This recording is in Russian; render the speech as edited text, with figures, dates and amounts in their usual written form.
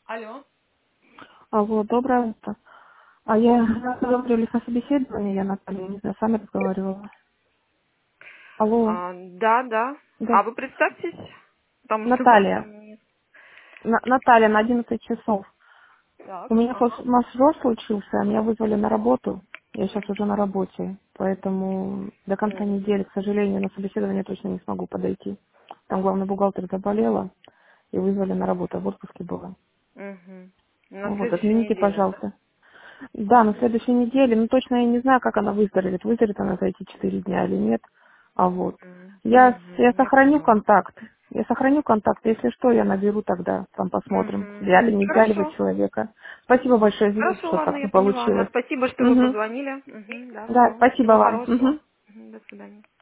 Алло. Алло, доброе утро. А я разговаривали на собеседовании, я Наталья, не знаю, сами разговаривала. Алло, Да, да. да. А вы представьтесь, потому что вас Наталья. там нет. Наталья на 11 часов. У Так, меня ага. массаж случился, меня вызвали на работу. Я сейчас уже на работе, поэтому до конца Мгм. недели, к сожалению, на собеседование точно не смогу подойти. Там главный бухгалтер заболела и вызвали на работу, а в отпуске была. Мгм. На Вот, следующей отмените, неделе, да? пожалуйста. Да, на следующей неделе. Ну, точно я не знаю, как она выздоровеет. Выздоровеет она за эти 4 дня или нет. А вот. Я Я сохраню поняла. контакт. Я сохраню контакт. Если что, я наберу тогда. Там посмотрим, взяли, не взяли вы Хорошо. человека. Спасибо большое. Извините, Хорошо, что ладно, так я не поняла. Да, получилось. спасибо, что вы Угу. позвонили. Да, Да, все. спасибо Всего вам. хорошего. Угу. До свидания.